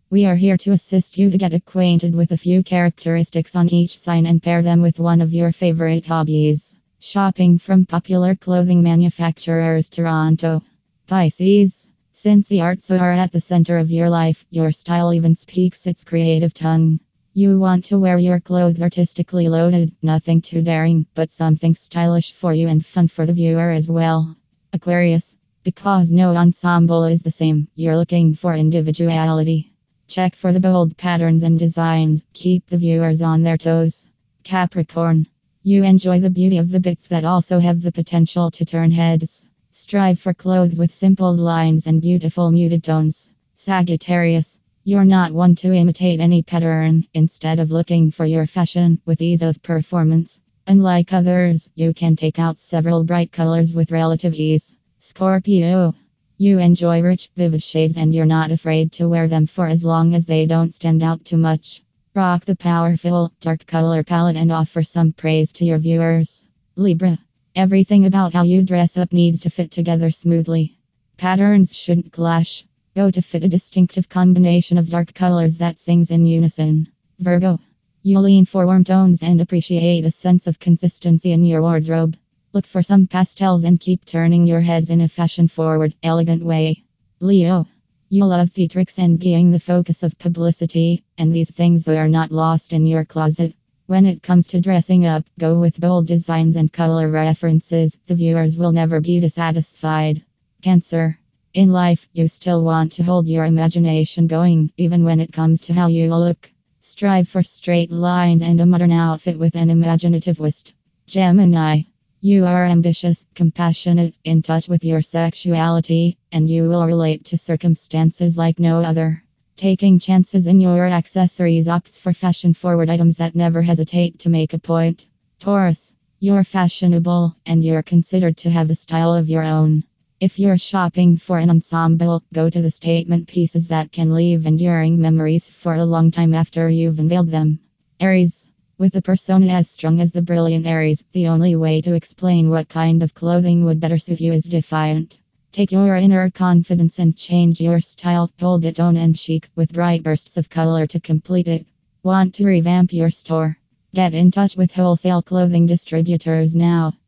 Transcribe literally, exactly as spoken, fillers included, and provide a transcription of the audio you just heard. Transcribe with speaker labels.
Speaker 1: We are here to assist you to get acquainted with a few characteristics on each sign and pair them with one of your favorite hobbies. Shopping from popular clothing manufacturers. Toronto. Pisces. Since the arts are at the center of your life, your style even speaks its creative tongue. You want to wear your clothes artistically loaded, nothing too daring, but something stylish for you and fun for the viewer as well. Aquarius. Because no ensemble is the same, you're looking for individuality. Check for the bold patterns and designs, keep the viewers on their toes. Capricorn. You enjoy the beauty of the bits that also have the potential to turn heads. Strive for clothes with simple lines and beautiful muted tones. Sagittarius. You're not one to imitate any pattern, instead of looking for your fashion with ease of performance. Unlike others, you can take out several bright colors with relative ease. Scorpio. You enjoy rich, vivid shades and you're not afraid to wear them for as long as they don't stand out too much. Rock the powerful, dark color palette and offer some praise to your viewers. Libra. Everything about how you dress up needs to fit together smoothly. Patterns shouldn't clash. Go to fit a distinctive combination of dark colors that sings in unison. Virgo. You lean for warm tones and appreciate a sense of consistency in your wardrobe. Look for some pastels and keep turning your heads in a fashion-forward, elegant way. Leo. You love theatrics and being the focus of publicity, and these things are not lost in your closet. When it comes to dressing up, go with bold designs and color references. The viewers will never be dissatisfied. Cancer. In life, you still want to hold your imagination going, even when it comes to how you look. Strive for straight lines and a modern outfit with an imaginative twist. Gemini. You are ambitious, compassionate, in touch with your sexuality, and you will relate to circumstances like no other. Taking chances in your accessories opts for fashion-forward items that never hesitate to make a point. Taurus. You're fashionable, and you're considered to have a style of your own. If you're shopping for an ensemble, go to the statement pieces that can leave enduring memories for a long time after you've unveiled them. Aries. With a persona as strong as the brilliant Aries, the only way to explain what kind of clothing would better suit you is defiant. Take your inner confidence and change your style, hold it on and chic, with bright bursts of color to complete it. Want to revamp your store? Get in touch with wholesale clothing distributors now.